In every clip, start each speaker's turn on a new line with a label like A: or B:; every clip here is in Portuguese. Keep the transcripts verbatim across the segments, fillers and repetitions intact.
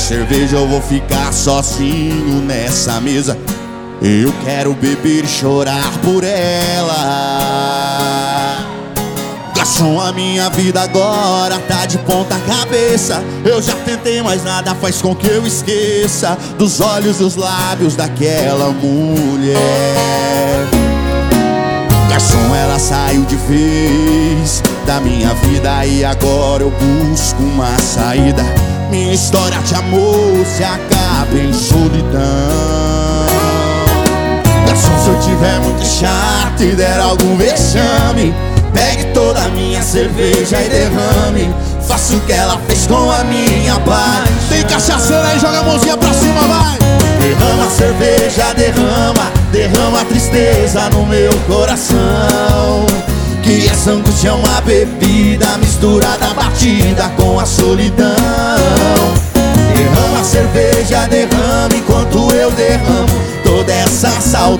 A: cerveja eu vou ficar sozinho nessa mesa. Eu quero beber e chorar por ela. Garçom, a minha vida agora tá de ponta cabeça. Eu já tentei, mas nada faz com que eu esqueça dos olhos e os lábios daquela mulher. Garçom, ela saiu de vez da minha vida e agora eu busco uma saída. Minha história de amor se acaba em solidão. Garçom, se eu tiver muito chato e der algum vexame, pegue toda a minha cerveja e derrame. Faça o que ela fez com a minha paz.
B: Tem cachaceira aí, joga a mãozinha pra cima, vai!
A: Derrama a cerveja, derrama, derrama a tristeza no meu coração. Que essa angústia é uma bebida misturada, batida com a solidão. Derrama a cerveja, derrama enquanto eu derramo toda essa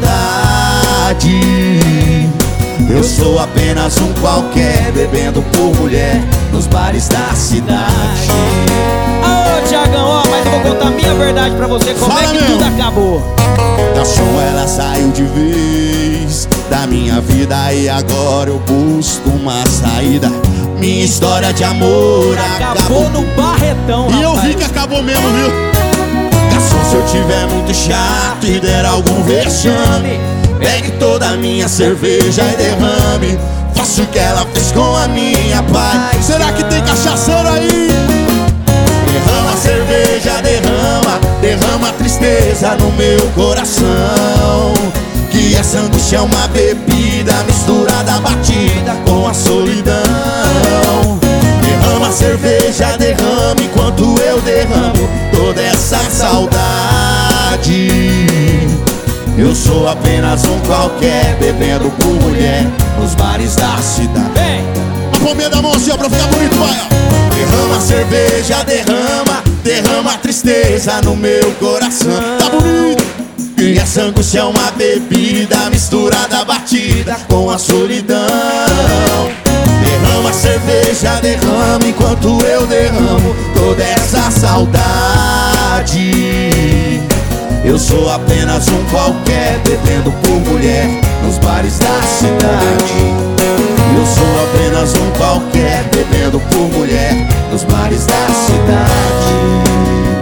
A: saudade. Eu sou apenas um qualquer, bebendo por mulher nos bares da cidade.
C: Ô, Thiagão, ó, mas eu vou contar a minha verdade pra você. Como
B: Fala
C: é que
B: mesmo.
C: tudo acabou?
A: Garçom, ela saiu de vez da minha vida e agora eu busco uma saída. Minha história de amor
C: Acabou,
A: acabou.
C: no Barretão,
B: E eu
C: rapaz.
B: vi que acabou mesmo, viu?
A: Garçom, se eu tiver muito chato e der algum vexame, pegue toda a minha cerveja e derrame. Faça o que ela fez com a minha paz.
B: Será que tem cachaceira aí?
A: Derrama a cerveja, derrama, derrama a tristeza no meu coração. Que essa angústia é uma bebida misturada, batida com a solidão. Derrama a cerveja, derrama enquanto eu derramo toda essa saudade. Eu sou apenas um qualquer, bebendo por mulher nos bares da cidade.
C: Vem!
B: A palminha da mão assim, ó, pra ficar bonito, vai, ó.
A: Derrama a cerveja, derrama, derrama a tristeza no meu coração.
B: Tá bonito!
A: E essa angústia é uma bebida misturada, batida com a solidão. Derrama a cerveja, derrama enquanto eu derramo toda essa saudade. Eu sou apenas um qualquer, bebendo por mulher nos bares da cidade. Eu sou apenas um qualquer, bebendo por mulher nos bares da cidade.